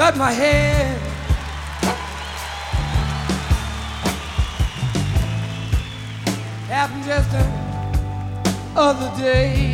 cut my hair. Happened just the other day.